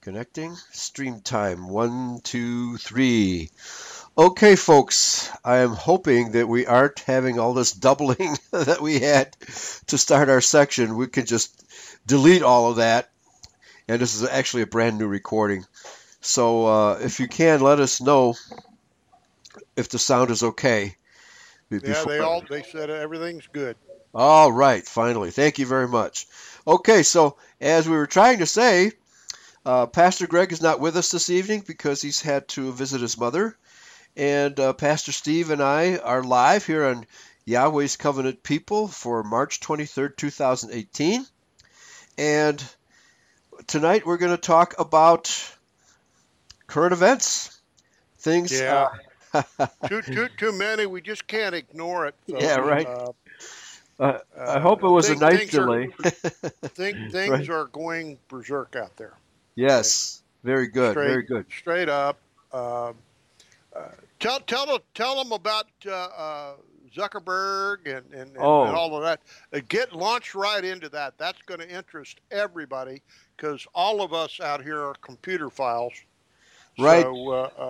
Connecting. Stream time. 1, 2, 3. Okay, folks. I am hoping that we aren't having all this doubling that we had to start our section. We can just delete all of that. And this is actually a brand new recording. So if you can, let us know if the sound is okay. Yeah, Before. they said everything's good. All right, finally. Thank you very much. Okay, so as we were trying to say, Pastor Greg is not with us this evening because he's had to visit his mother. And Pastor Steve and I are live here on Yahweh's Covenant People for March 23rd, 2018. And tonight we're going to talk about current events. Things. Yeah, too many. We just can't ignore it, Yeah, folks. right. I hope it was a nice Things are delay. things Right. are going berserk out there. Okay, Yes. Very good. straight Very good. straight up. Um uh, tell them about Zuckerberg and Oh, all of that. Get launched right into that. That's going to interest everybody because all of us out here are computer files. right. So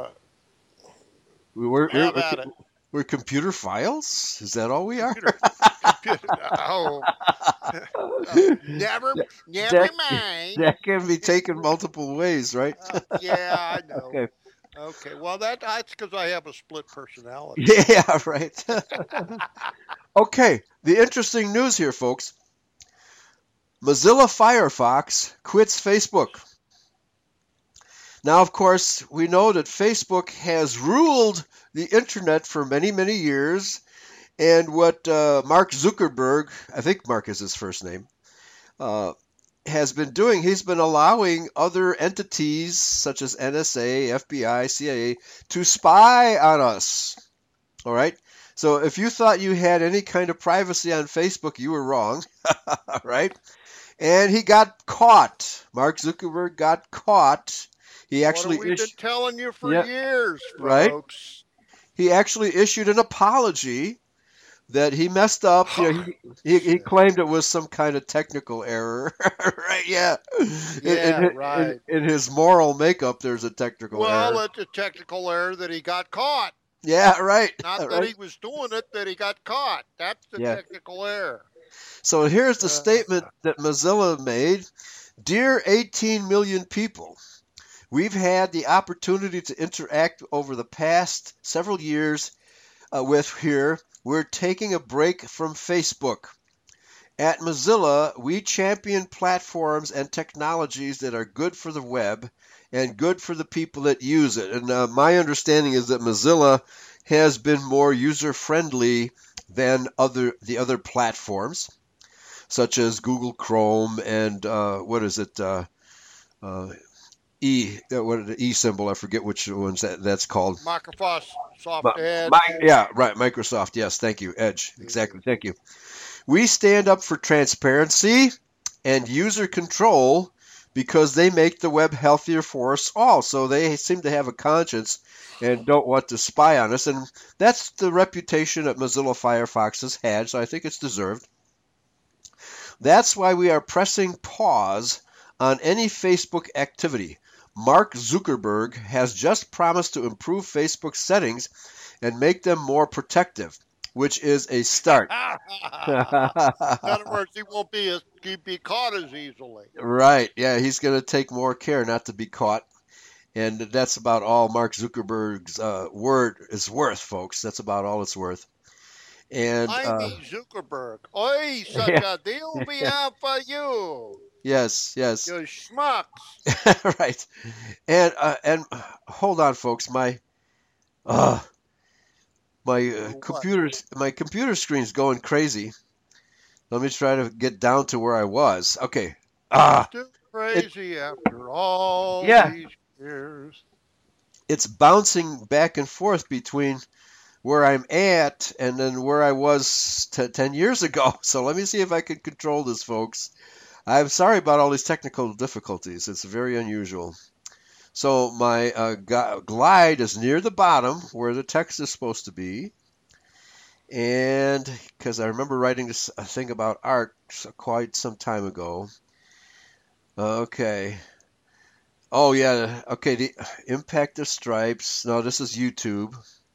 We're, have we're, at it. we're computer files? Is that all we are? Computer, computer. Oh, never, never that, mind. that can be taken multiple ways, right? Yeah, I know. Okay. Okay, well that's because I have a split personality. Yeah, right. Okay. The interesting news here, folks. Mozilla Firefox quits Facebook. Now, of course, we know that Facebook has ruled the internet for many, many years. And what Mark Zuckerberg, I think Mark is his first name, uh, has been doing, he's been allowing other entities such as NSA, FBI, CIA to spy on us. All right. So if you thought you had any kind of privacy on Facebook, you were wrong. All right. And he got caught. Mark Zuckerberg got caught. He What have actually we been issued, telling you for yeah, years, right. folks? He actually issued an apology that he messed up. You know, he Shit. claimed it was some kind of technical error, right? Yeah, Yeah, right. in his moral makeup, there's a technical Well, error. it's a technical error that he got caught. Yeah, right, Not that right. he was doing it, that he got caught. That's the Yeah. technical error. So here's the Uh, statement that Mozilla made. Dear 18 million people, we've had the opportunity to interact over the past several years with here. We're taking a break from Facebook. At Mozilla, we champion platforms and technologies that are good for the web and good for the people that use it. And my understanding is that Mozilla has been more user friendly than the other platforms, such as Google Chrome and what is it? Uh, what the E symbol? I forget which ones that's called. Microsoft But Soft Edge. Yeah, right. Microsoft. Yes, thank you. Edge. Yeah. Exactly. Thank you. We stand up for transparency and user control because they make the web healthier for us all. So they seem to have a conscience and don't want to spy on us. And that's the reputation that Mozilla Firefox has had, so I think it's deserved. That's why we are pressing pause on any Facebook activity. Mark Zuckerberg has just promised to improve Facebook settings and make them more protective, which is a start. In other words, he'd be caught as easily. Right. Yeah, he's going to take more care not to be caught. And that's about all Mark Zuckerberg's word is worth, folks. That's about all it's worth. And Ivy Zuckerberg. Oi, such yeah, a deal we have for you. yes, yes, You schmucks. right. And hold on, folks. Uh, What? my computer screen's going crazy. Let me try to get down to where I was. Okay. Ah, Still it crazy after all yeah, these years. it's bouncing back and forth between where I'm at and then where I was 10 years ago. So let me see if I can control this, folks. I'm sorry about all these technical difficulties. It's very unusual. So my glide is near the bottom where the text is supposed to be. And because I remember writing this thing about art quite some time ago. Okay. Oh yeah. Okay. The impact of stripes. No, this is YouTube.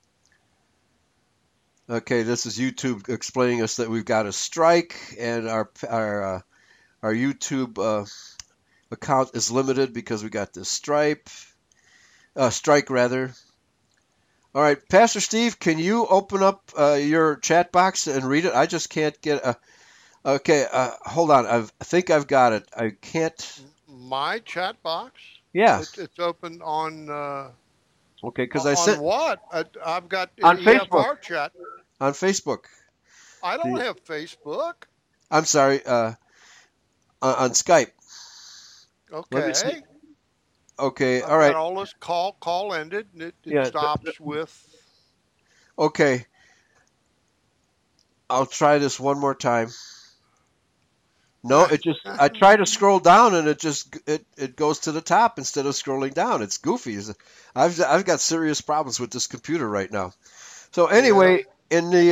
Okay, this is YouTube explaining us that we've got a strike and our YouTube account is limited because we got this strike rather. All right, Pastor Steve, can you open up your chat box and read it? I just can't get a. Okay, hold on. I think I've got it. I can't. My chat box? Yeah. It's open on Okay, because I on sent what? I've got on Facebook. EFR chat. On Facebook. I don't have Facebook. I'm sorry. On Skype. Let me see. Okay. Okay. I've All right. got all this call ended, and it Yeah. stops with. Okay. I'll try this one more time. No, it just I try to scroll down and it goes to the top instead of scrolling down. It's goofy. I've got serious problems with this computer right now. So anyway, in the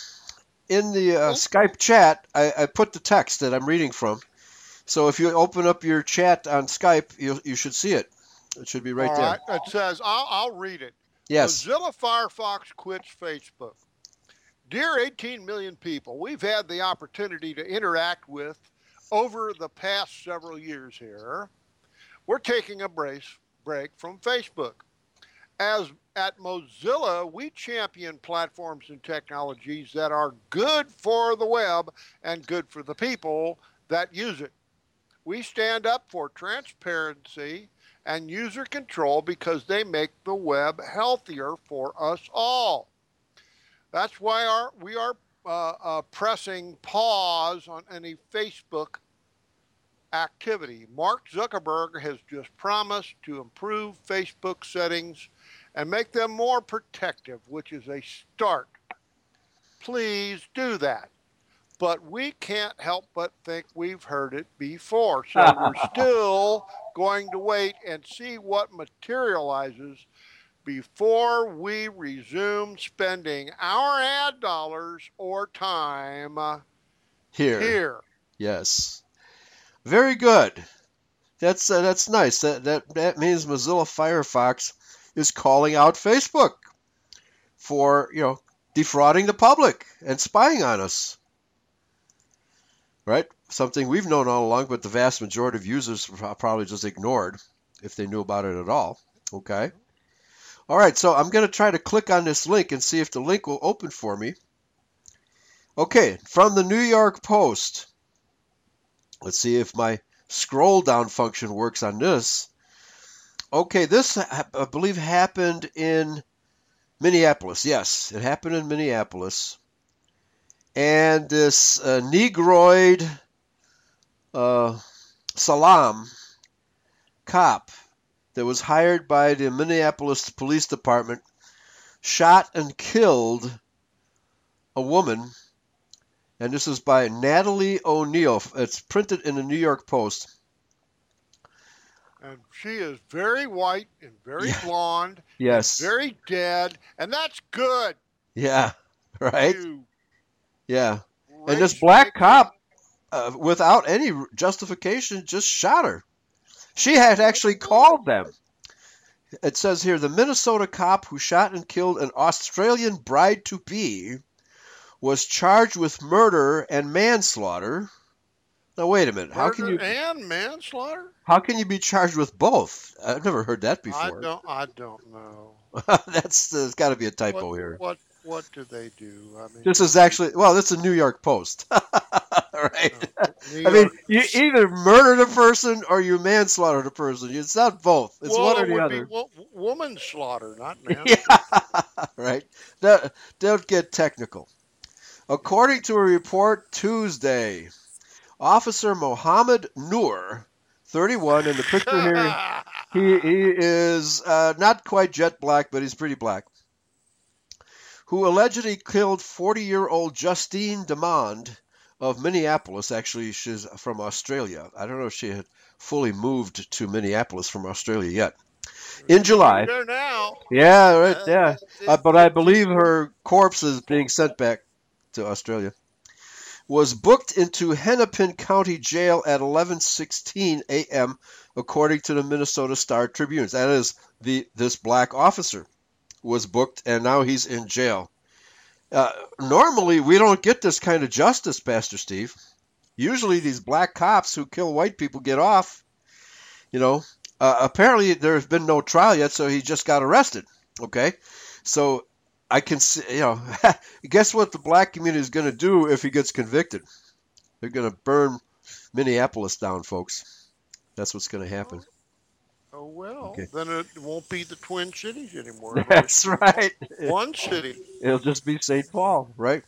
Skype chat, I put the text that I'm reading from. So if you open up your chat on Skype, you should see it. It should be right there. All right. It says, I'll read it. Yes. Mozilla Firefox quits Facebook. Dear 18 million people, we've had the opportunity to interact with over the past several years here. We're taking a break from Facebook. As at Mozilla, we champion platforms and technologies that are good for the web and good for the people that use it. We stand up for transparency and user control because they make the web healthier for us all. That's why we are pressing pause on any Facebook activity. Mark Zuckerberg has just promised to improve Facebook settings and make them more protective, which is a start. Please do that. But we can't help but think we've heard it before. So we're still going to wait and see what materializes before we resume spending our ad dollars or time here. Yes. Very good. That's nice. That means Mozilla Firefox is calling out Facebook for, defrauding the public and spying on us. Right? Something we've known all along, but the vast majority of users probably just ignored if they knew about it at all. Okay? All right, so I'm going to try to click on this link and see if the link will open for me. Okay, from the New York Post. Let's see if my scroll down function works on this. Okay, this, I believe, happened in Minneapolis. Yes, it happened in Minneapolis. And this Negroid Salam cop that was hired by the Minneapolis Police Department shot and killed a woman. And this is by Natalie O'Neill. It's printed in the New York Post. And she is very white and very blonde. Yes. And very dead. And that's good. Yeah, right? Yeah. Great And this black cop, without any justification, just shot her. She had actually called them. It says here, the Minnesota cop who shot and killed an Australian bride-to-be was charged with murder and manslaughter. Now, wait a minute. Murder and manslaughter? How can you be charged with both? I've never heard that before. I don't know. There's got to be a typo here. What do they do? I mean, this is actually, this is New York Post. Right? I mean, you either murder the person or you manslaughter the person. It's not both. It's one or the other. Be woman slaughter, not man. Yeah, right. Don't get technical. According to a report Tuesday, Officer Mohammed Noor, 31, in the picture here, he is not quite jet black, but he's pretty black, who allegedly killed 40-year-old Justine Demond of Minneapolis. Actually, she's from Australia. I don't know if she had fully moved to Minneapolis from Australia yet. In July. There now. Yeah, right, yeah. But I believe her corpse is being sent back to Australia. was booked into Hennepin County Jail at 11:16 a.m., according to the Minnesota Star Tribune. That is, this black officer was booked, and now he's in jail. Normally, we don't get this kind of justice, Pastor Steve. Usually, these black cops who kill white people get off. Apparently, there's been no trial yet, so he just got arrested. Okay, so I can see, guess what the black community is going to do if he gets convicted? They're going to burn Minneapolis down, folks. That's what's going to happen. Oh, well, Okay. then it won't be the Twin Cities anymore. That's right. One city. It'll just be St. Paul, right?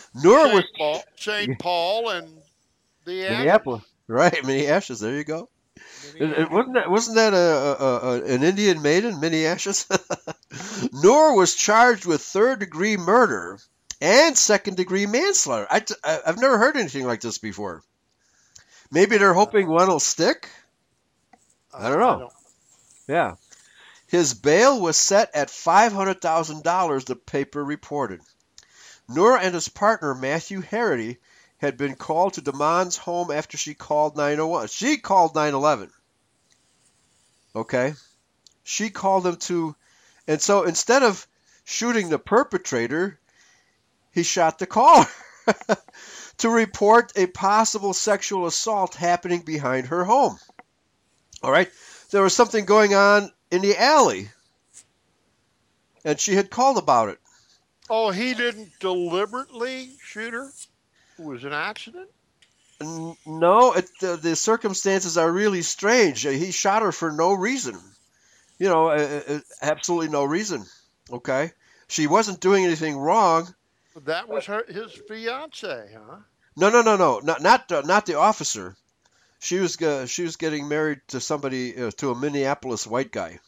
St. Paul and the Minneapolis, right? Minneashes. There you go. Wasn't that an Indian maiden, Minneashes? Noor was charged with third-degree murder and second-degree manslaughter. I've never heard anything like this before. Maybe they're hoping one will stick. I don't know. Yeah. His bail was set at $500,000, the paper reported. Noor and his partner, Matthew Harity, had been called to Damon's home after she called 911. She called 911. Okay? She called him to... And so instead of shooting the perpetrator, he shot the caller to report a possible sexual assault happening behind her home. All right? There was something going on in the alley, and she had called about it. Oh, he didn't deliberately shoot her? It was an accident? No, the circumstances are really strange. He shot her for no reason. Absolutely no reason. Okay? She wasn't doing anything wrong. That was his fiancée, huh? No. Not the officer. She was getting married to somebody, to a Minneapolis white guy.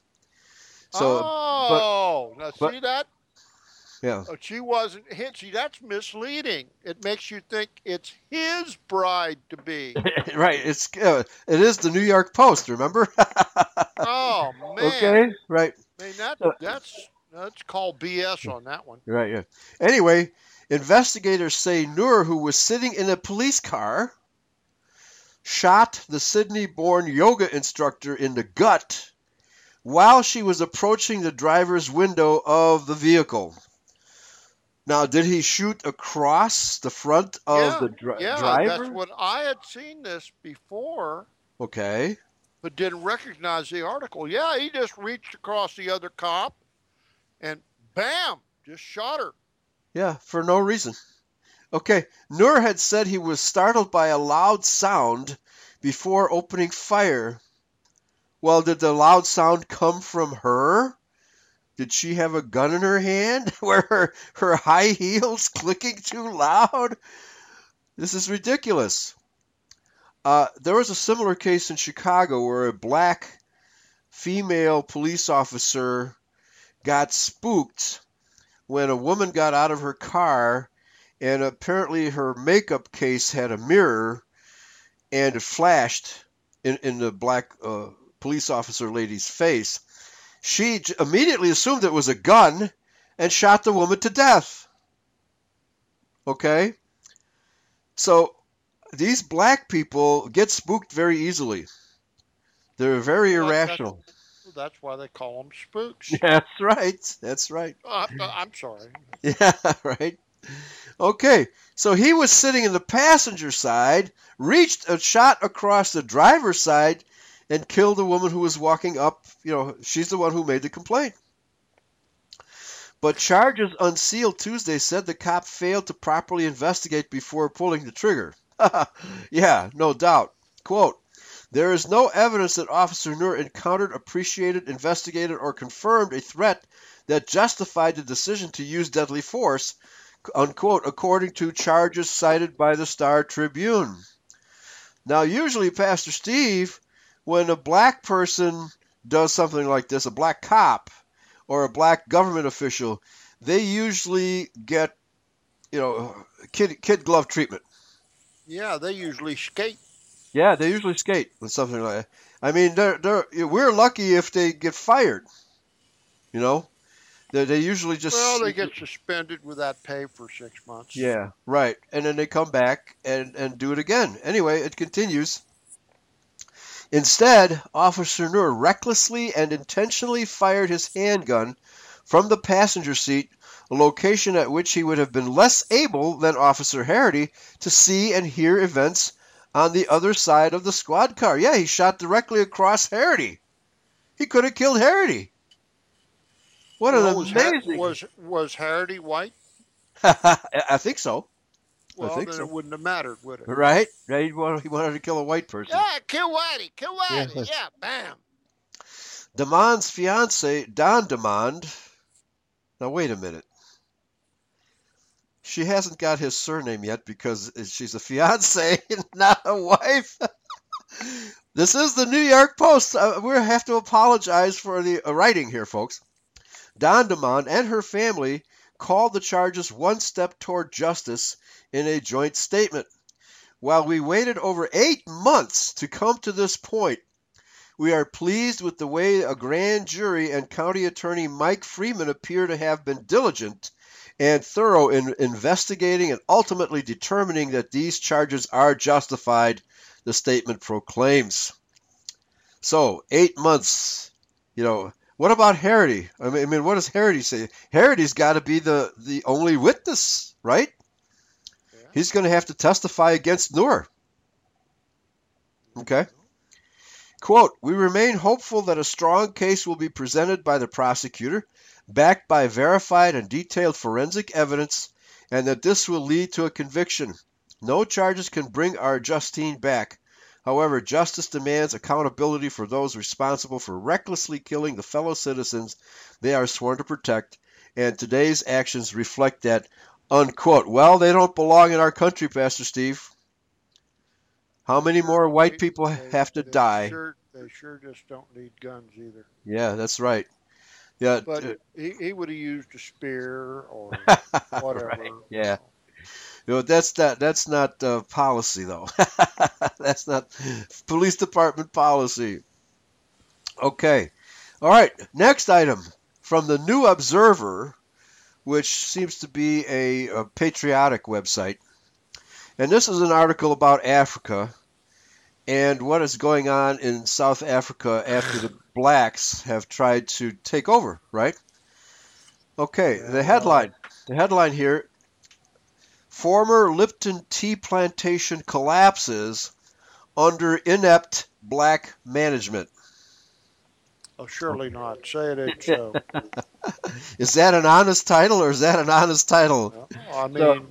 So, see that? Yeah. She wasn't hit. See, that's misleading. It makes you think it's his bride to be. Right. It is the New York Post. Remember? Oh man. Okay. Right. I mean that's called BS on that one. Right. Yeah. Anyway, investigators say Noor, who was sitting in a police car, shot the Sydney-born yoga instructor in the gut while she was approaching the driver's window of the vehicle. Now, did he shoot across the front of the driver? Yeah, that's what I had seen this before. Okay. But didn't recognize the article. Yeah, he just reached across the other cop and bam, just shot her. Yeah, for no reason. Okay, Noor had said he was startled by a loud sound before opening fire. Well, did the loud sound come from her? Did she have a gun in her hand? Were her high heels clicking too loud? This is ridiculous. There was a similar case in Chicago where a black female police officer got spooked when a woman got out of her car, and apparently her makeup case had a mirror, and it flashed in the black police officer lady's face. She immediately assumed it was a gun and shot the woman to death. Okay? So these black people get spooked very easily. They're very irrational. That's why they call them spooks. That's right. That's right. I'm sorry. Yeah, right. Okay, so he was sitting in the passenger side, reached a shot across the driver's side, and killed a woman who was walking up. She's the one who made the complaint. But charges unsealed Tuesday said the cop failed to properly investigate before pulling the trigger. Yeah, no doubt. Quote, there is no evidence that Officer Noor encountered, appreciated, investigated, or confirmed a threat that justified the decision to use deadly force, unquote, according to charges cited by the Star Tribune. Now, usually, Pastor Steve, when a black person does something like this, a black cop or a black government official, they usually get, kid glove treatment. Yeah, they usually skate. Yeah, they usually skate with something like that. I mean, we're lucky if they get fired, They usually just Well, they get suspended without pay for 6 months. yeah, right, and then they come back and do it again. Anyway, it continues. Instead, Officer Noor recklessly and intentionally fired his handgun from the passenger seat, a location at which he would have been less able than Officer Harity to see and hear events on the other side of the squad car. Yeah, he shot directly across Harity. He could have killed Harity. What an Well, amazing... was Harity white? I think so. I Well, think then so. it wouldn't have mattered, would it? Right? Yeah, he wanted to kill a white person. Yeah, kill Whitey, kill Yeah. Whitey. Yeah, bam. Damond's fiance, Don Damond. Now, wait a minute. She hasn't got his surname yet because she's a fiance, not a wife. This is the New York Post. We have to apologize for the writing here, folks. Don Damond and her family called the charges one step toward justice in a joint statement. While we waited over 8 months to come to this point, we are pleased with the way a grand jury and County Attorney Mike Freeman appear to have been diligent and thorough in investigating and ultimately determining that these charges are justified, the statement proclaims. So, 8 months, what about Harity? I mean, what does Harity say? Harity's got to be the only witness, right? Yeah. He's going to have to testify against Noor. Okay. Quote, we remain hopeful that a strong case will be presented by the prosecutor, backed by verified and detailed forensic evidence, and that this will lead to a conviction. No charges can bring our Justine back. However, justice demands accountability for those responsible for recklessly killing the fellow citizens they are sworn to protect, and today's actions reflect that, unquote. Well, they don't belong in our country, Pastor Steve. How many more white people have to die? They sure just don't need guns either. Yeah, that's right. Yeah, but he would have used a spear or whatever. Right. Yeah. That's not policy though. That's not police department policy. Okay. All right. Next item from the New Observer, which seems to be a patriotic website. And this is an article about Africa and what is going on in South Africa after the blacks have tried to take over, right? Okay, the headline here, former Lipton tea plantation collapses under inept black management. Oh, surely not. Say it ain't so. Is that an honest title or is that an honest title? No, I mean...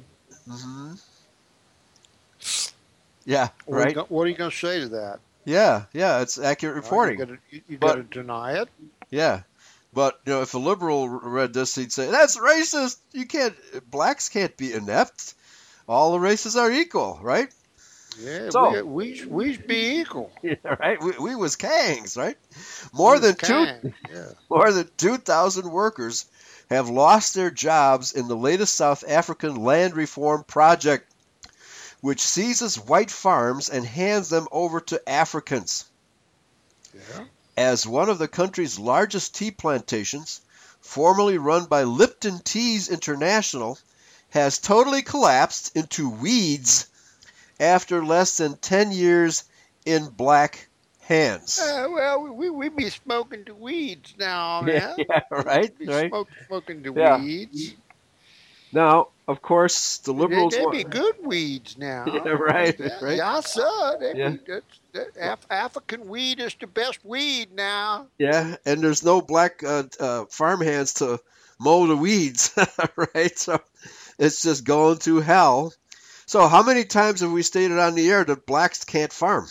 Yeah, right. What are you going to say to that? Yeah, it's accurate reporting. You got to deny it? Yeah. But, if a liberal read this, he'd say, that's racist. Blacks can't be inept. All the races are equal, right? Yeah, so, we be equal. Yeah, right? We was Kangs, right? More than 2,000 workers have lost their jobs in the latest South African land reform project, which seizes white farms and hands them over to Africans. Yeah. As one of the country's largest tea plantations, formerly run by Lipton Teas International, has totally collapsed into weeds after less than 10 years in black hands. Well, we be smoking the weeds now, man. Yeah, right. Smoking the weeds. Now, of course, the liberals... They be good weeds now. Yeah, right. Yeah, sir. African weed is the best weed now. Yeah, and there's no black farmhands to mow the weeds, right? So it's just going to hell. So how many times have we stated on the air that blacks can't farm?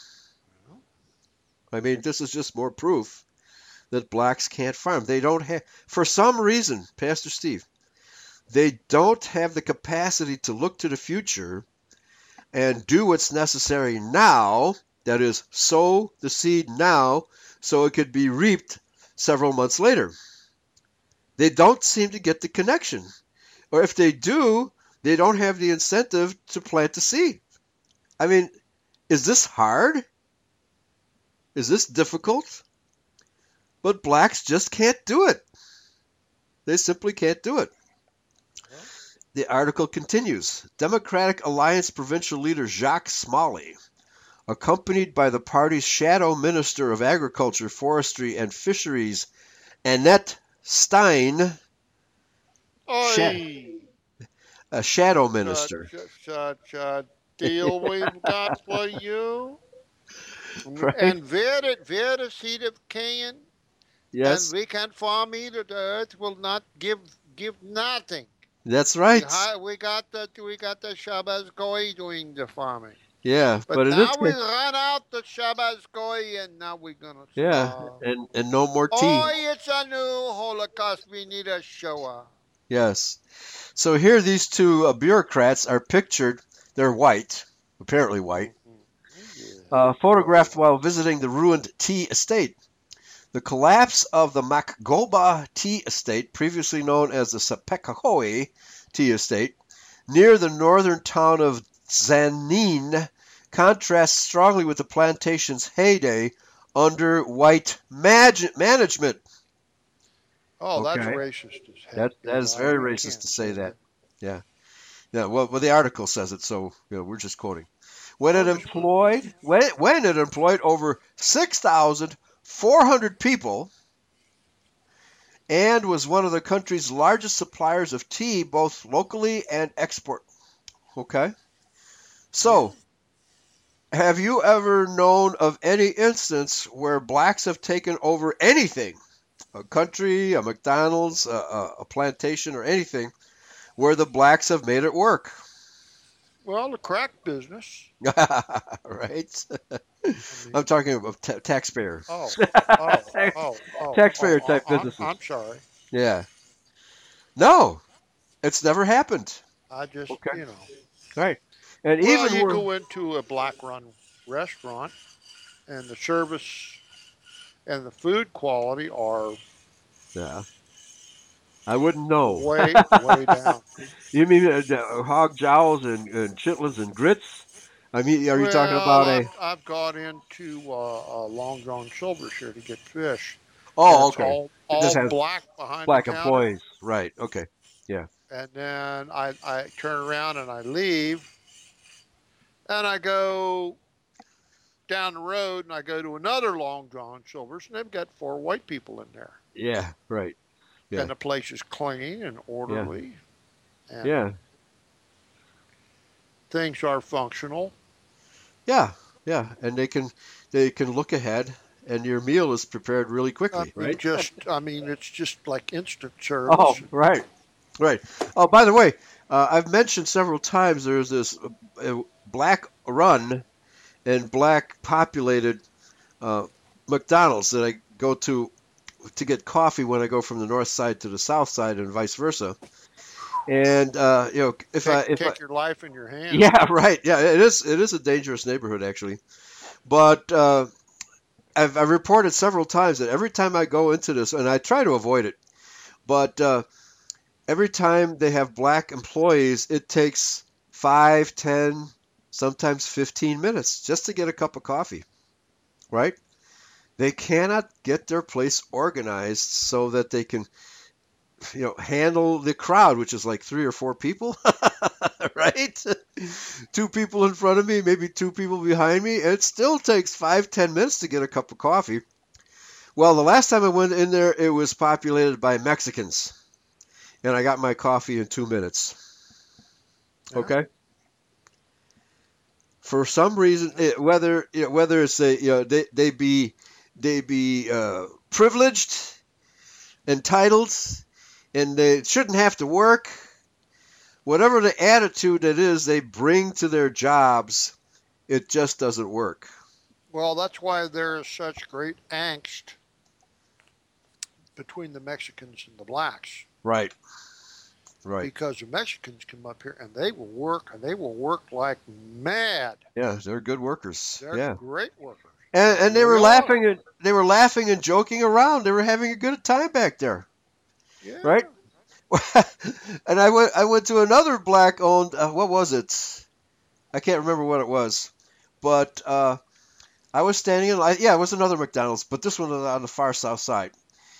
I mean, this is just more proof that blacks can't farm. They don't have... For some reason, Pastor Steve, they don't have the capacity to look to the future and do what's necessary now, that is, sow the seed now so it could be reaped several months later. They don't seem to get the connection. Or if they do, they don't have the incentive to plant the seed. I mean, is this hard? Is this difficult? But blacks just can't do it. They simply can't do it. Well, The article continues. Democratic Alliance provincial leader Jacques Smalley, accompanied by the party's shadow minister of Agriculture, Forestry, and Fisheries, Annette Stein, oi! a shadow Such, minister. such a deal we've got for you. Right? And where the seed of Cain, and Yes, we can farm it. The earth will not give nothing. that's right. We got the Shabbos Goy doing the farming. Yeah, But but in this now we case, run out the Shabbos Goy, and now we're gonna yeah, starve. and no more tea. Oh, it's a new Holocaust. We need a Shoah. Yes. So here these two bureaucrats are pictured. They're white, apparently white, Yeah. photographed while visiting the ruined tea estate. The collapse of the Makgoba Tea Estate, previously known as the Sapekahoi Tea Estate, near the northern town of Zanin, contrasts strongly with the plantation's heyday under white management. Oh, that's Okay, racist as heck. that is very We racist can't to say say that. that. Yeah, yeah. Well, the article says it, so we're just quoting. When it Oh, just employed when it employed over 6,400 people and was one of the country's largest suppliers of tea, both locally and export. Okay. yeah. So, have you ever known of any instance where blacks have taken over anything? A country, a McDonald's, a plantation, or anything where the blacks have made it work? Well, the crack business. Right? I mean, I'm talking about taxpayer. oh, oh, Taxpayer type businesses. I'm sorry. Yeah. No, it's never happened. I just, Okay. Right. And Well, even you where, go into a black run restaurant, and the service and the food quality are yeah, I wouldn't know. way down. You mean hog jowls and chitlins and grits? I mean, are you talking Well, about a? I've got into Long John Silver's here to get fish, and Oh, it's okay. It all just has black behind the black counter. employees. Right. Okay. Yeah. And then I turn around and I leave, and I go down the road and I go to another Long John Silver's, and they've got 4 white people in there, Yeah. Right. Yeah. and the place is clean and Yeah. orderly, and Yeah. things are functional. Yeah. Yeah. And they can look ahead, and your meal is prepared really quickly. Right. I mean, it's just like instant Oh, service. right. Right. Oh, by the way, I've mentioned several times there's this black run and black populated McDonald's that I go to get coffee when I go from the north side to the south side and vice versa. And Take your life in your hands. yeah, right, yeah, it is a dangerous neighborhood actually. But I've reported several times that every time I go into this, and I try to avoid it, but every time they have black employees, it takes 5, 10, sometimes 15 minutes just to get a cup of coffee, right? They cannot get their place organized so that they can, handle the crowd, which is like 3 or 4 people, right? 2 people in front of me, maybe 2 people behind me. And it still takes 5, 10 minutes to get a cup of coffee. Well, the last time I went in there, it was populated by Mexicans. And I got my coffee in 2 minutes. Okay? For some reason, whether it's they be privileged, entitled, and they shouldn't have to work. Whatever the attitude it is they bring to their jobs, it just doesn't work. Well, that's why there is such great angst between the Mexicans and the blacks. Right. Right. Because the Mexicans come up here and they will work like mad. Yeah, they're good workers. They're great workers. And they were laughing and joking around. They were having a good time back there. Yeah. Right? And I went to another black owned what was it? I can't remember what it was. But I was standing in line. Yeah, it was another McDonald's, but this one on the far south side.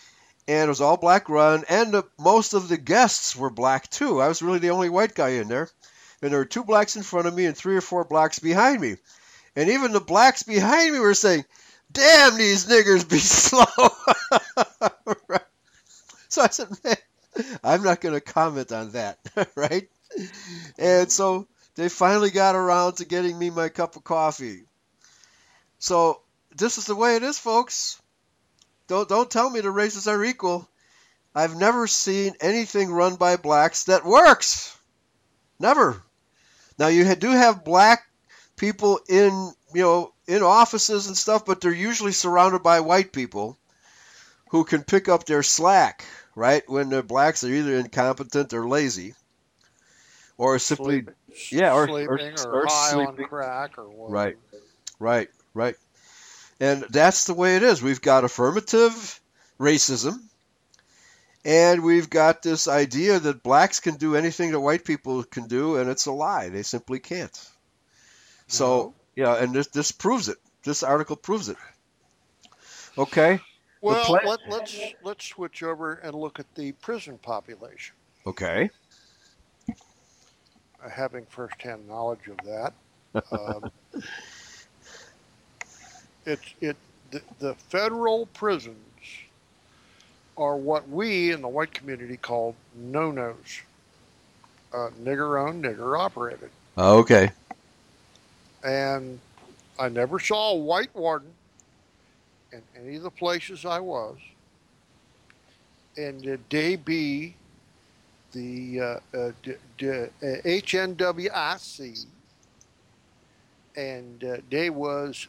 and it was all black run, and most of the guests were black too. I was really the only white guy in there, and there were 2 blacks in front of me and 3 or 4 blacks behind me, and even the blacks behind me were saying, "Damn, these niggers be slow." Right. So I said, "Man, I'm not going to comment on that," right? And so they finally got around to getting me my cup of coffee. So this is the way it is, folks. Don't tell me the races are equal. I've never seen anything run by blacks that works. Never. Now you do have black people in offices and stuff, but they're usually surrounded by white people who can pick up their slack, right? When the blacks are either incompetent or lazy, or simply sleeping or high sleeping. on crack or whatever. Right. And that's the way it is. We've got affirmative racism, and we've got this idea that blacks can do anything that white people can do, and it's a lie. They simply can't. So, yeah, and this proves it. This article proves it. Okay. Well, let's switch over and look at the prison population. Okay. Having firsthand knowledge of that. The federal prisons are what we in the white community call no-nos. Nigger owned, nigger operated. Okay. And I never saw a white warden in any of the places I was. And they be the HNWIC, and they was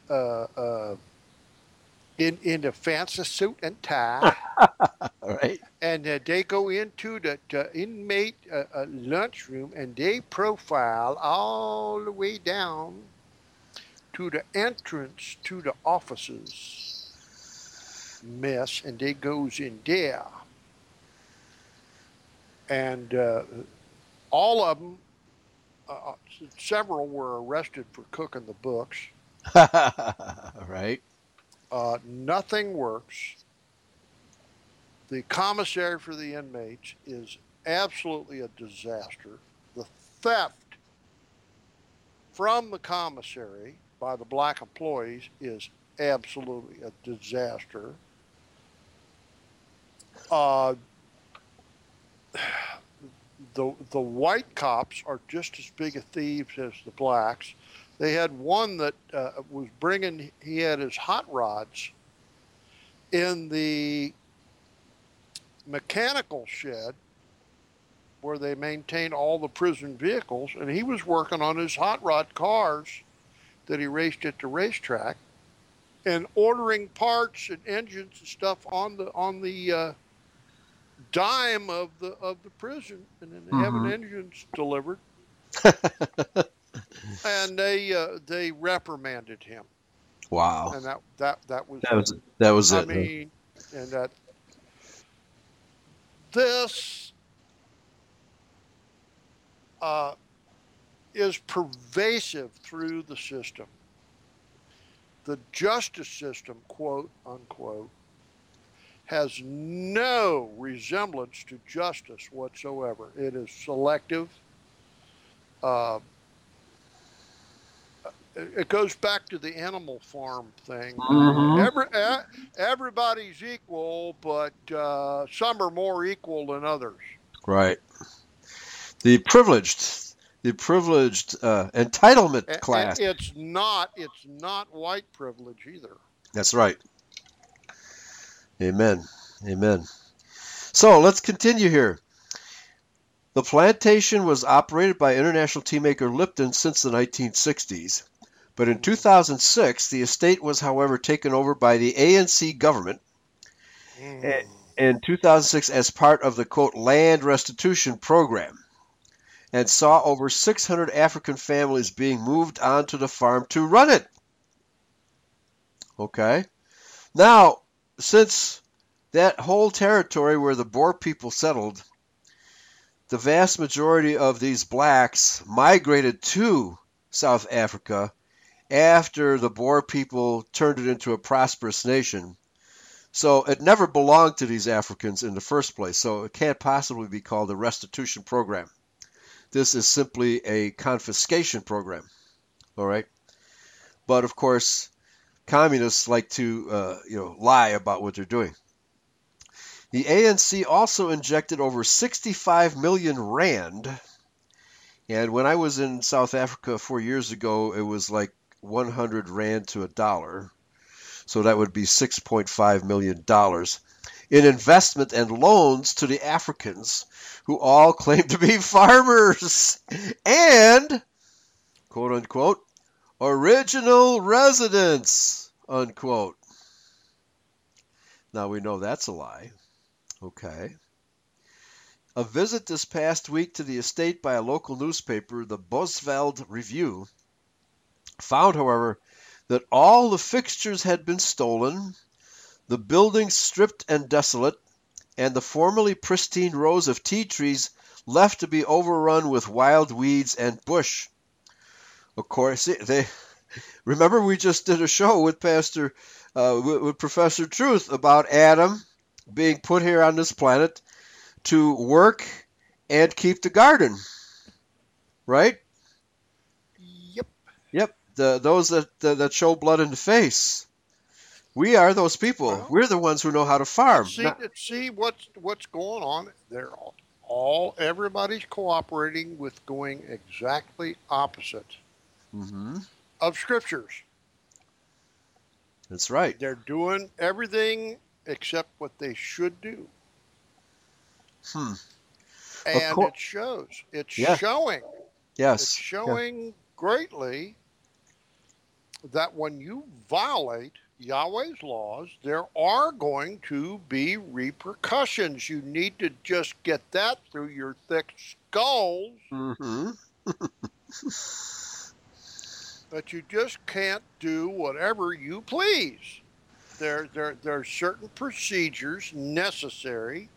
in the fancy suit and tie. All right. And they go into the inmate lunchroom, and they profile all the way down to the entrance to the offices mess, and they goes in there. And all of them, several were arrested for cooking the books. Right. Nothing works. The commissary for the inmates is absolutely a disaster. The theft from the commissary by the black employees is absolutely a disaster. The white cops are just as big a thieves as the blacks. They had one that he had his hot rods in the mechanical shed where they maintain all the prison vehicles, and he was working on his hot rod cars that he raced at the racetrack and ordering parts and engines and stuff on the dime of the prison, and then having engines delivered. And they reprimanded him. Wow. And that was I it. mean, and that this is pervasive through the system. The justice system, quote unquote, has no resemblance to justice whatsoever. It is selective. It goes back to the Animal Farm thing. Everybody's equal, but some are more equal than others. Right. The privileged entitlement class. It's not white privilege either. That's right. Amen. So let's continue here. The plantation was operated by international tea maker Lipton since the 1960s. But in 2006, the estate was, however, taken over by the ANC government in 2006 as part of the, quote, land restitution program, and saw over 600 African families being moved onto the farm to run it. Okay. Now, since that whole territory where the Boer people settled, the vast majority of these blacks migrated to South Africa after the Boer people turned it into a prosperous nation. So it never belonged to these Africans in the first place. So it can't possibly be called a restitution program. This is simply a confiscation program. All right. But of course, communists like to lie about what they're doing. The ANC also injected over 65 million rand. And when I was in South Africa 4 years ago, it was like 100 rand to a dollar. So that would be $6.5 million in investment and loans to the Africans who all claim to be farmers and, quote unquote, original residents, unquote. Now we know that's a lie. Okay. A visit this past week to the estate by a local newspaper, the Bosveld Review, found, however, that all the fixtures had been stolen, the building stripped and desolate, and the formerly pristine rows of tea trees left to be overrun with wild weeds and bush. Of course, remember we just did a show with with Professor Truth about Adam being put here on this planet to work and keep the garden, right? Yep. Those that show blood in the face. We are those people. Well, we're the ones who know how to farm. See what's going on. Everybody's cooperating with going exactly opposite of scriptures. That's right. They're doing everything except what they should do. And it shows. It's showing. Yes. It's showing greatly that when you violate Yahweh's laws, there are going to be repercussions. You need to just get that through your thick skulls. That you just can't do whatever you please. There are certain procedures necessary,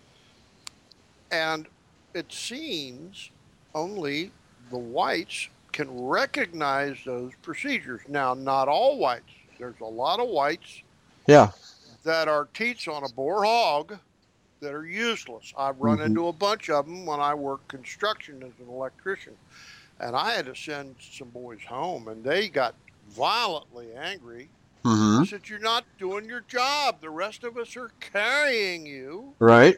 and it seems only the whites can recognize those procedures. Now, not all whites. There's a lot of whites that are teats on a boar hog that are useless. I've run into a bunch of them when I worked construction as an electrician. And I had to send some boys home, and they got violently angry. I said, you're not doing your job. The rest of us are carrying you. Right.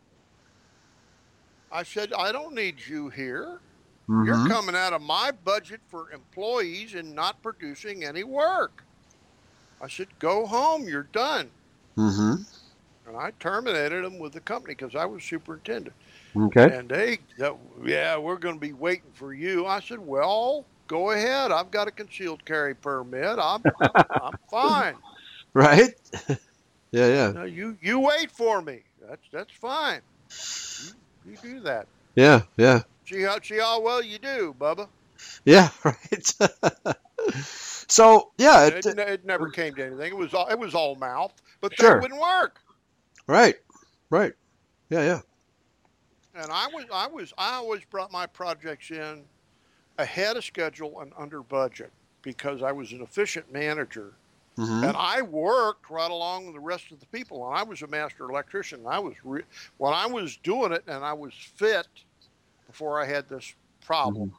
I said, I don't need you here. You're coming out of my budget for employees and not producing any work. I said, go home. You're done. And I terminated them with the company because I was superintendent. Okay. And we're going to be waiting for you. I said, well, go ahead. I've got a concealed carry permit. I'm fine. Right. Yeah. No, you wait for me. That's fine. You do that. Yeah. See how well you do, Bubba. Yeah. Right. So it never came to anything. It was all mouth, but that wouldn't work. Right. Yeah. And I always brought my projects in ahead of schedule and under budget because I was an efficient manager. And I worked right along with the rest of the people. And I was a master electrician. When I was doing it and I was fit before I had this problem.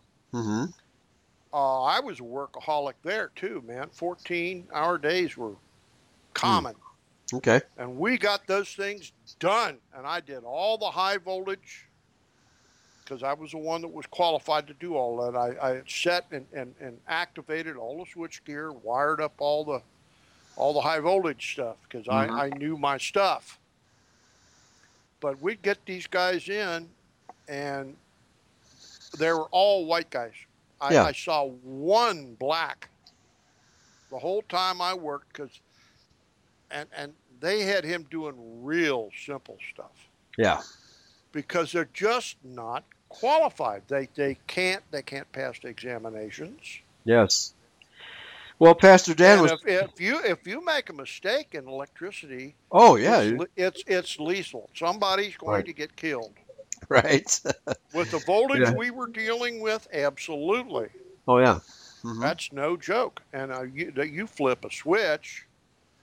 I was a workaholic there too, man. 14-hour days were common. Okay. And we got those things done. And I did all the high voltage because I was the one that was qualified to do all that. I set and activated all the switch gear, wired up all the high voltage stuff because I knew my stuff. But we'd get these guys in, and they were all white guys. I saw one black the whole time I worked and they had him doing real simple stuff. Yeah. Because they're just not qualified. They can't pass the examinations. Yes. Well, Pastor Dan if you make a mistake in electricity, it's lethal. Somebody's going to get killed. Right. With the voltage we were dealing with, absolutely. Oh yeah. That's no joke. And you flip a switch,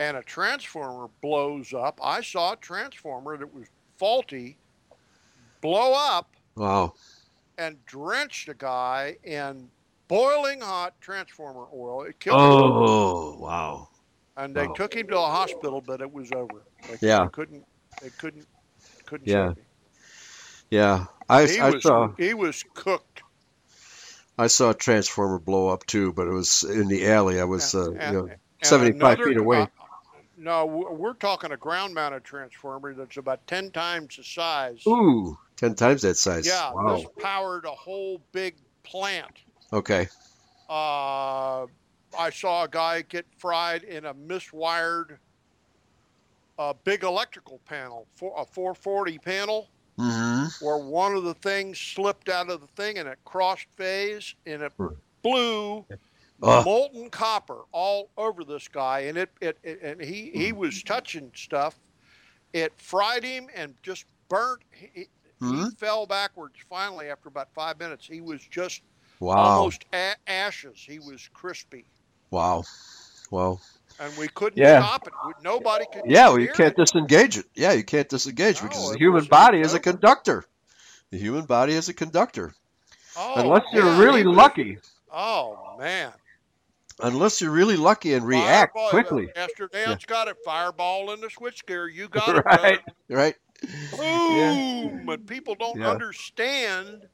and a transformer blows up. I saw a transformer that was faulty blow up Wow. and drenched a guy in boiling hot transformer oil. It killed him. Oh, wow. And they Wow. took him to a hospital, but it was over. Yeah. They couldn't Yeah. save him. Yeah. He was cooked. I saw a transformer blow up too, but it was in the alley. I was, And 75 feet away. No, we're talking a ground-mounted transformer that's about 10 times the size. Ooh, 10 times that size. Yeah, Wow. this powered a whole big plant. Okay. I saw a guy get fried in a miswired big electrical panel, a 440 panel, where one of the things slipped out of the thing and it crossed phase and it blew molten copper all over this guy, and he was touching stuff. It fried him and just burnt. He fell backwards finally after about 5 minutes. He was just almost ashes. He was crispy. Wow. Well. And we couldn't stop it. Nobody could. Yeah, you can't disengage it. Yeah, you can't disengage because the human body is a conductor. The human body is a conductor. Unless you're really lucky. Oh, man. Unless you're really lucky and react quickly. Esther Dan's got it. Fireball in the switchgear. You got it, brother. Right. Boom. But people don't understand.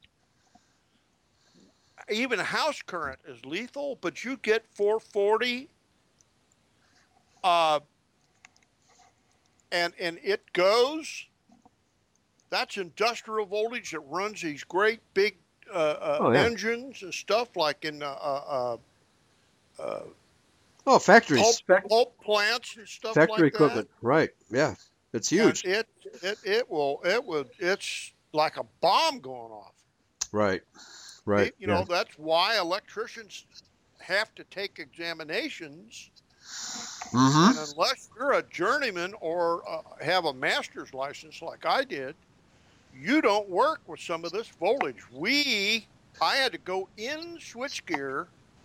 Even house current is lethal, but you get 440. And it goes. That's industrial voltage that runs these great big engines and stuff like in factories, pulp plants and stuff factory like equipment. That. Right? Yeah, it's huge. And it's like a bomb going off. Right. Right. You know, that's why electricians have to take examinations. And unless you're a journeyman or have a master's license like I did, you don't work with some of this voltage. I had to go in switchgear,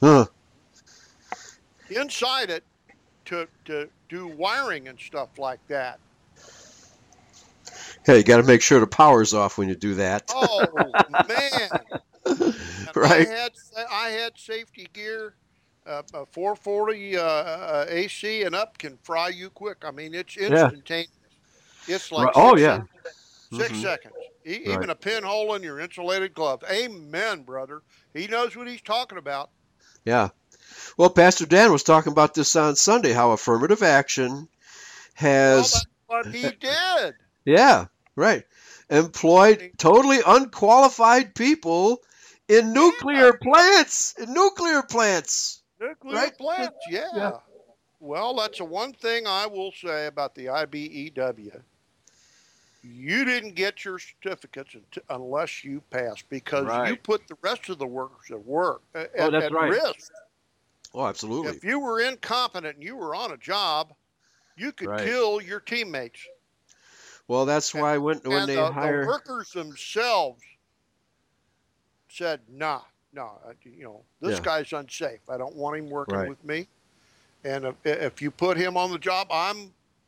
inside it, to do wiring and stuff like that. Hey, you got to make sure the power's off when you do that. Oh man! Right. I had safety gear. A 440 AC and up can fry you quick. I mean, it's instantaneous. It's like 6 seconds. Even a pinhole in your insulated glove. Amen, brother. He knows what he's talking about. Yeah. Well, Pastor Dan was talking about this on Sunday, how affirmative action has... Well, that's what he did. Yeah, right. Employed totally unqualified people in nuclear plants. Nuclear plants, yeah. Well, that's the one thing I will say about the IBEW. You didn't get your certificates unless you passed, because you put the rest of the workers at work at risk. Oh, absolutely. If you were incompetent and you were on a job, you could kill your teammates. Well, that's why when they hire... the workers themselves said, no, this guy's unsafe. I don't want him working with me. And if you put him on the job, I'm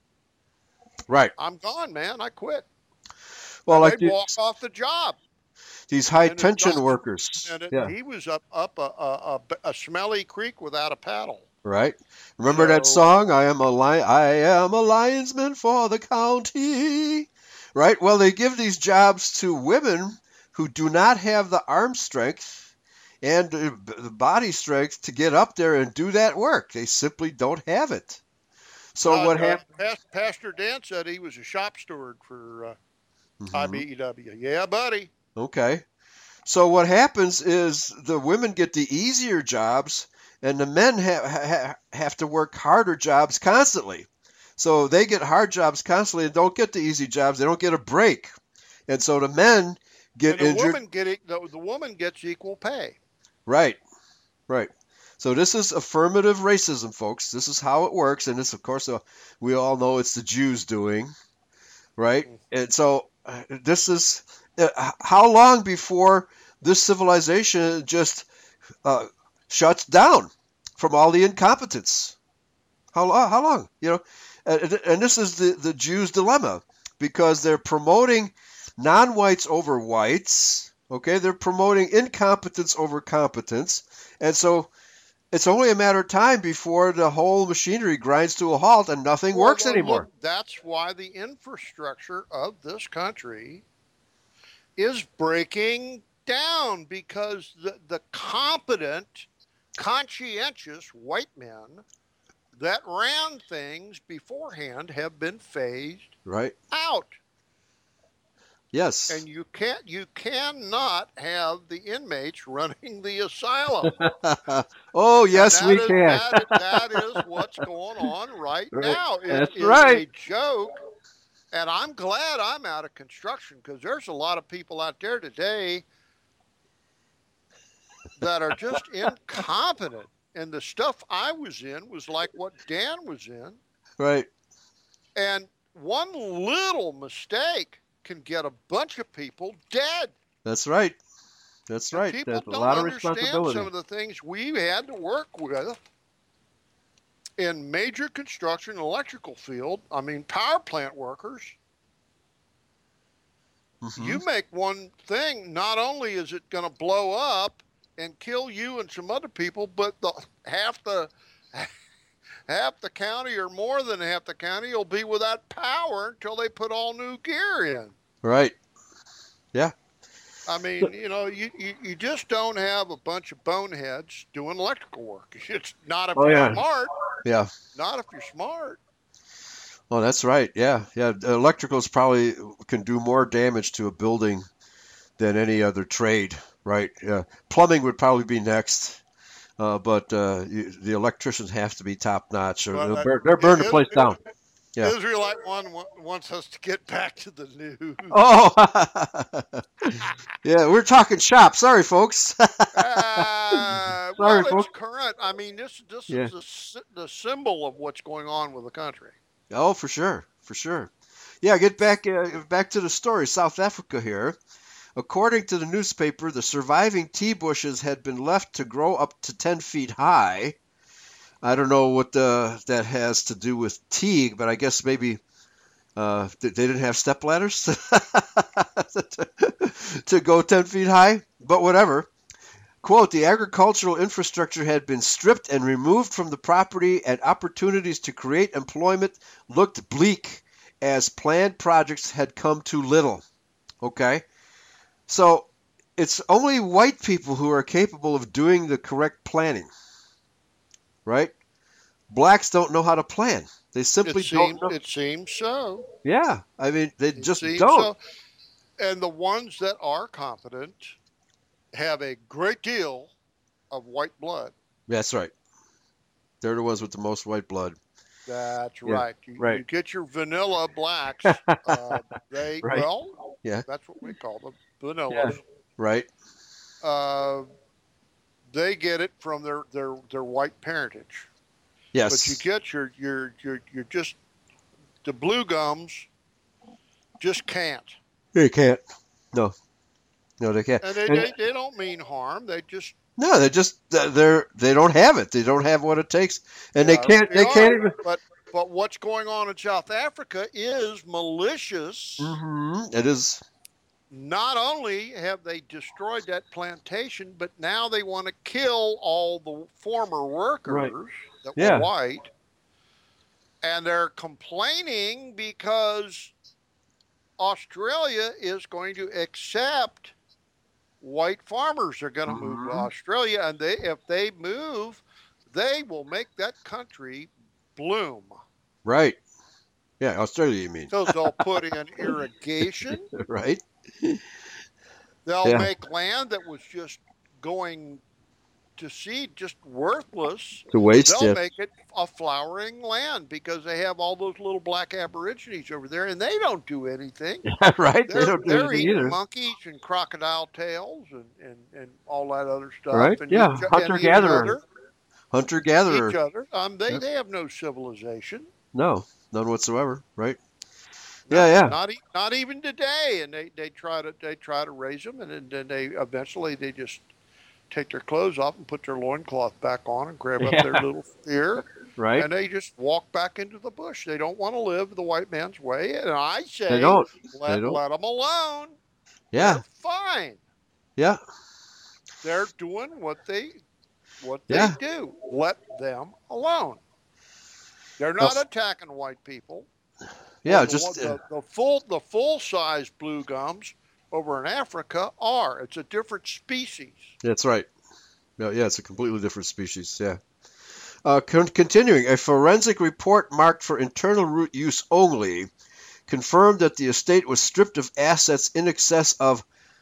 gone, man. I quit. Well, like they'd walk off the job. These high tension workers. And he was up a smelly creek without a paddle. Right. Remember that song? I am a linesman for the county. Right. Well, they give these jobs to women who do not have the arm strength and the body strength to get up there and do that work. They simply don't have it. So what happened? Pastor Dan said he was a shop steward for IBEW. Yeah, buddy. Okay. So what happens is the women get the easier jobs, and the men have to work harder jobs constantly. So they get hard jobs constantly and don't get the easy jobs. They don't get a break. And so the men get injured. The woman gets equal pay. Right. Right. So this is affirmative racism, folks. This is how it works. And this, of course, we all know it's the Jews doing. Right. And so this is how long before this civilization just shuts down from all the incompetence? How long? And this is the Jews' dilemma, because they're promoting non-whites over whites. Okay, they're promoting incompetence over competence, and so it's only a matter of time before the whole machinery grinds to a halt and nothing works anymore. Look, that's why the infrastructure of this country is breaking down, because the competent, conscientious white men that ran things beforehand have been phased Right. out. Yes. And you cannot have the inmates running the asylum. Oh, yes, we can. That is what's going on right now. It That's is right. a joke. And I'm glad I'm out of construction, because there's a lot of people out there today that are just incompetent. And the stuff I was in was like what Dan was in. Right. And one little mistake can get a bunch of people dead. That's right. That's right. People That's a don't lot of understand responsibility. some of the things we had to work with in major construction and electrical field. I mean, power plant workers. Mm-hmm. You make one thing, not only is it going to blow up and kill you and some other people, but half the county, or more than half the county, will be without power until they put all new gear in. Right. Yeah. I mean, you just don't have a bunch of boneheads doing electrical work. It's not if you're smart. Yeah. Not if you're smart. Oh, that's right. Yeah. Yeah. Electricals probably can do more damage to a building than any other trade. Right. Yeah. Plumbing would probably be next. But the electricians have to be top notch, or they're burning the place down. Yeah. Israelite one wants us to get back to the news. Oh, yeah, we're talking shop. Sorry, folks. Sorry, folks. It's current. I mean, this is the symbol of what's going on with the country. Oh, for sure. Yeah, get back to the story. South Africa here. According to the newspaper, the surviving tea bushes had been left to grow up to 10 feet high. I don't know what that has to do with tea, but I guess maybe they didn't have step ladders to go 10 feet high, but whatever. Quote, the agricultural infrastructure had been stripped and removed from the property, and opportunities to create employment looked bleak as planned projects had come too little. Okay? So it's only white people who are capable of doing the correct planning, right? Blacks don't know how to plan. They simply don't know. It seems so. Yeah, I mean, they just don't. So. And the ones that are competent have a great deal of white blood. That's right. They're the ones with the most white blood. That's right. You get your vanilla blacks. That's what we call them, vanillas. Yeah. Right. They get it from their white parentage. Yes. But you get your just the blue gums just can't. They can't. No, they can't. And they don't mean harm. They just they don't have it. They don't have what it takes, and they can't even. But what's going on in South Africa is malicious. Mm-hmm. It is. Not only have they destroyed that plantation, but now they want to kill all the former workers that were white. And they're complaining because Australia is going to accept white farmers. Are going to move to Australia, and if they move, they will make that country bloom. Right. Yeah, Australia, you mean. So they'll put in irrigation. Right. They'll make land that was just going to seed, just worthless. To waste. They'll make it a flowering land because they have all those little black aborigines over there, and they don't do anything. Right. They're eating monkeys and crocodile tails and all that other stuff. Right. And Hunter-gatherer. Hunter-gatherer. Each other. They have no civilization. No, none whatsoever. Right. Not even today, and they try to raise them, and then they eventually just take their clothes off and put their loincloth back on and grab up Yeah. their little spear, Right. and they just walk back into the bush. They don't want to live the white man's way, and I They say, don't. let them alone. Yeah. They're fine. Yeah. They're doing what they Yeah. do. Let them alone. They're not attacking white people. Yeah. The full size blue gums over in Africa are. It's a different species. That's right. Yeah, it's a completely different species. Yeah. Continuing, a forensic report marked for internal root use only confirmed that the estate was stripped of assets in excess of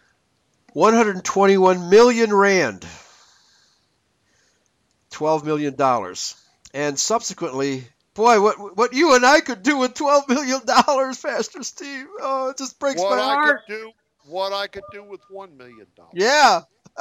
121 million rand, $12 million. And subsequently, boy, what you and I could do with $12 million, Pastor Steve. Oh, it just breaks my heart. What I could do with $1 million. Yeah.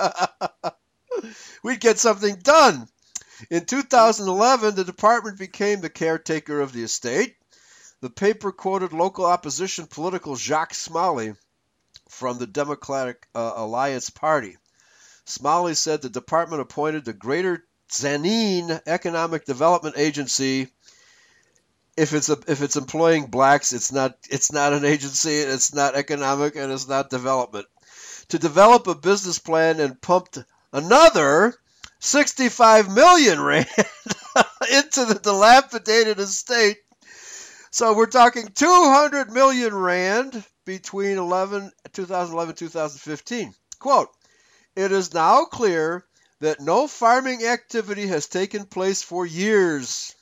We'd get something done. In 2011, the department became the caretaker of the estate. The paper quoted local opposition political Jacques Smalley from the Democratic Alliance Party. Smalley said the department appointed the Greater Zanin Economic Development Agency. If it's employing blacks, it's not an agency, it's not economic, and it's not development. To develop a business plan and pumped another 65 million rand into the dilapidated estate. So we're talking 200 million rand between 2011-2015. Quote, it is now clear that no farming activity has taken place for years.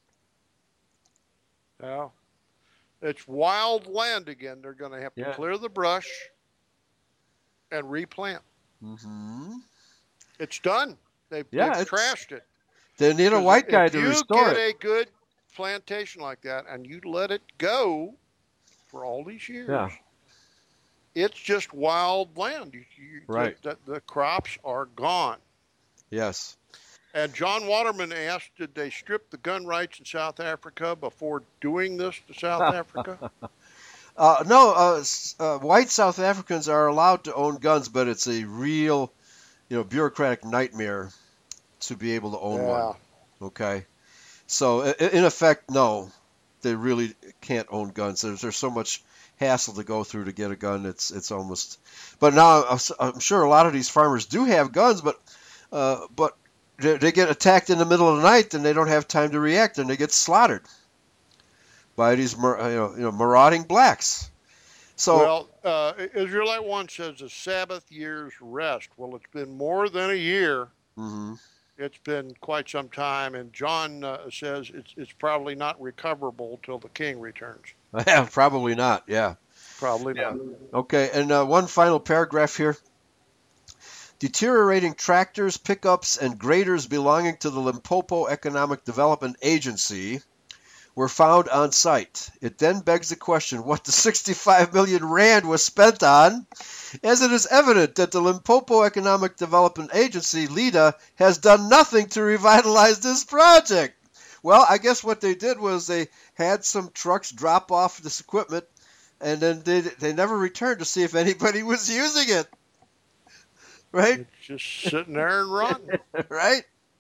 Yeah. It's wild land again. They're going to have to clear the brush and replant. Mm-hmm. It's done. They've trashed it. They need a white guy to restore it. If you get a good plantation like that and you let it go for all these years, it's just wild land. Right. The crops are gone. Yes. And John Waterman asked, did they strip the gun rights in South Africa before doing this to South Africa? No, white South Africans are allowed to own guns, but it's a real, bureaucratic nightmare to be able to own one. Okay, so in effect, no, they really can't own guns. There's so much hassle to go through to get a gun. It's almost. But now I'm sure a lot of these farmers do have guns, but they get attacked in the middle of the night and they don't have time to react and they get slaughtered by these marauding blacks. So Israelite One says a Sabbath year's rest. Well, it's been more than a year. Mm-hmm. It's been quite some time, and John says it's probably not recoverable till the king returns. Yeah, probably not. Yeah, probably not. Okay, and one final paragraph here. Deteriorating tractors, pickups, and graders belonging to the Limpopo Economic Development Agency were found on site. It then begs the question what the 65 million rand was spent on, as it is evident that the Limpopo Economic Development Agency, LEDA, has done nothing to revitalize this project. Well, I guess what they did was they had some trucks drop off this equipment, and then they never returned to see if anybody was using it. Right? It's just sitting there and rotting. Right?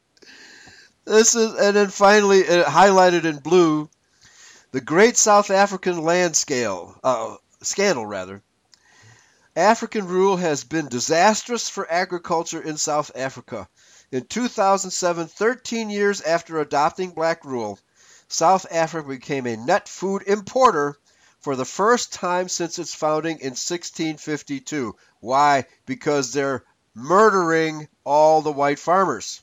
And then finally, highlighted in blue, the Great South African Land Scandal. African rule has been disastrous for agriculture in South Africa. In 2007, 13 years after adopting black rule, South Africa became a net food importer for the first time since its founding in 1652. Why? Because they're murdering all the white farmers.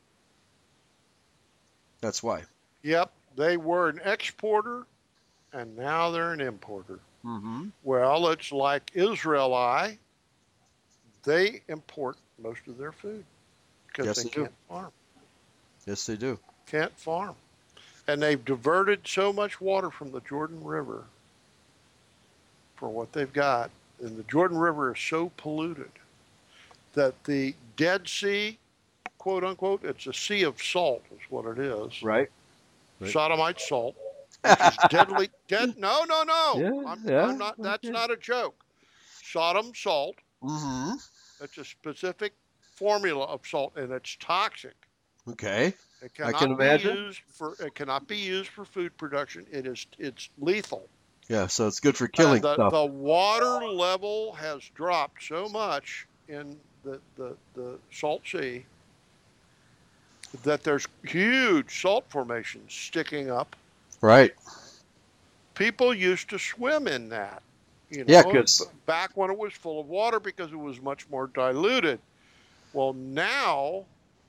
That's why. Yep, they were an exporter, and now they're an importer. Mm-hmm. Well, it's like Israeli. They import most of their food because they can't farm. Yes, they do. Can't farm. And they've diverted so much water from the Jordan River for what they've got. And the Jordan River is so polluted that the Dead Sea, quote unquote, it's a sea of salt is what it is. Right. Sodomite salt, which is deadly. No. Yeah, I'm not. That's not a joke. Sodom salt. Mm-hmm. That's a specific formula of salt, and it's toxic. Okay. It I cannot can imagine. it cannot be used for food production. It's lethal. Yeah, so it's good for killing stuff. The water level has dropped so much in the Salt Sea that there's huge salt formations sticking up. Right. People used to swim in that, Yeah, because back when it was full of water because it was much more diluted. Well, now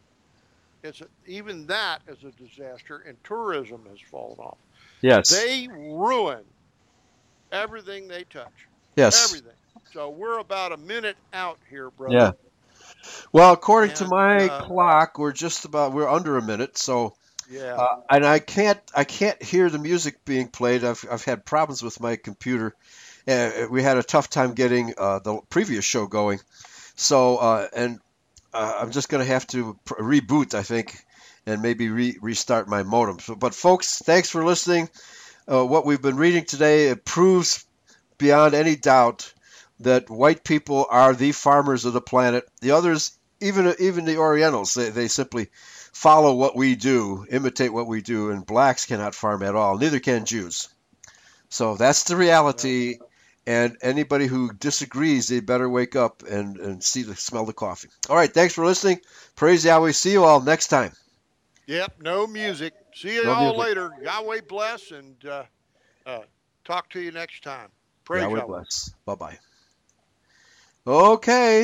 even that is a disaster, and tourism has fallen off. yes, They ruin everything they touch. yes, Everything. So we're about a minute out here, brother. yeah. Well, according to And, my clock, we're under a minute. So, yeah. and I can't hear the music being played. I've had problems with my computer. We had a tough time getting the previous show going. So, I'm just going to have to reboot, I think, and maybe restart my modem. So, but folks, thanks for listening. What we've been reading today, it proves beyond any doubt that white people are the farmers of the planet. The others, even the Orientals, they simply follow what we do, imitate what we do, and blacks cannot farm at all. Neither can Jews. So that's the reality. And anybody who disagrees, they better wake up and smell the coffee. All right, thanks for listening. Praise Yahweh. See you all next time. Yep, no music. See you all later. Yahweh bless, and talk to you next time. Praise Yahweh Yahweh. bless. Bye-bye. Okay.